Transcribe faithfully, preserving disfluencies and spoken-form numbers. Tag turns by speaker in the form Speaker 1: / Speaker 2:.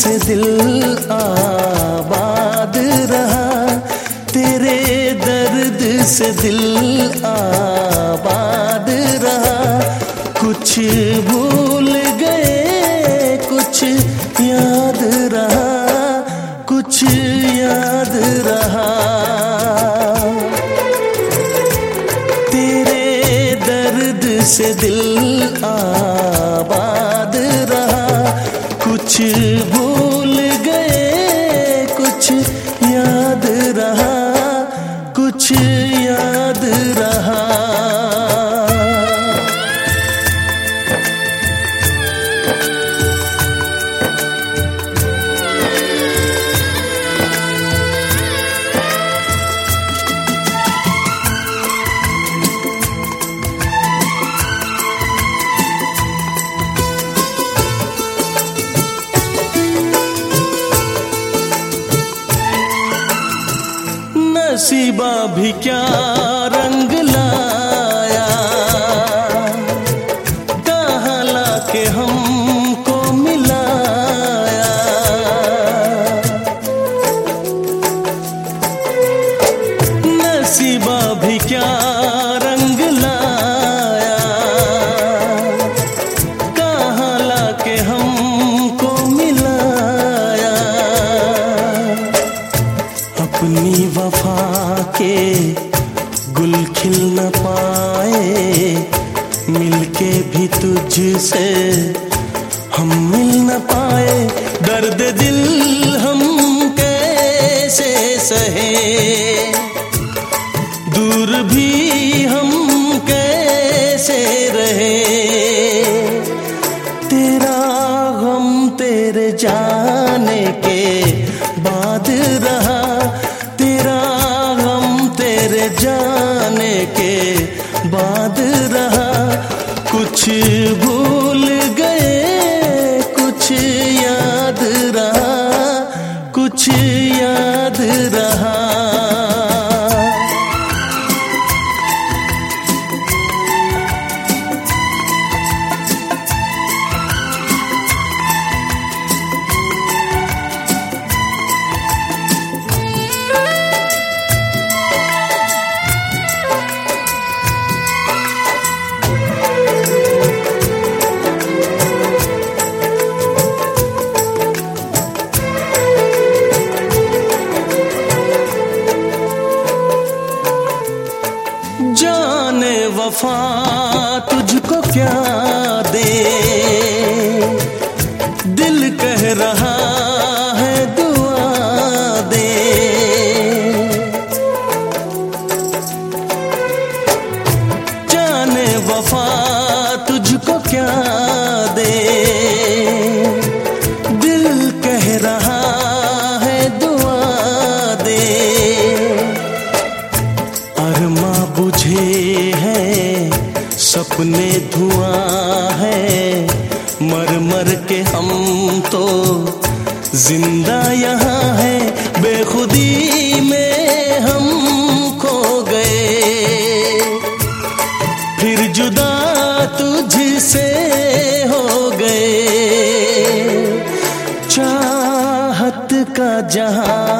Speaker 1: से दिल आबाद रहा, तेरे दर्द से दिल आबाद रहा। कुछ भूल गए कुछ याद रहा, कुछ याद रहा। तेरे दर्द से दिल आबाद रहा, कुछ भूल गए कुछ याद रहा, कुछ याद रहा। नसीबा भी क्या रंग लाया, कहाँ लाके हमको मिलाया। नसीबा भी क्या रंग लाया, कहाँ लाके हमको मिलाया। अपनी वफा के गुल खिल न पाए, मिलके भी तुझसे हम मिल न पाए। दर्द दिल हम कैसे सहे, दूर भी हम कैसे रहे। तेरा गम तेरे जाने के बाद रहा, तेरा गम तेरे जाने के बाद रहा। कुछ भूल गए कुछ याद रहा, कुछ याद रहा। जाने वफा तुझको क्या दे, दिल कह रहा है दुआ दे। जाने वफा तुझको क्या दे, दिल कह रहा है दुआ दे। अरमा बुझे हैं सपने धुआं है, मर मर के हम तो जिंदा यहाँ है। बेखुदी में हम खो गए, फिर जुदा तुझसे हो गए। चाहत का जहां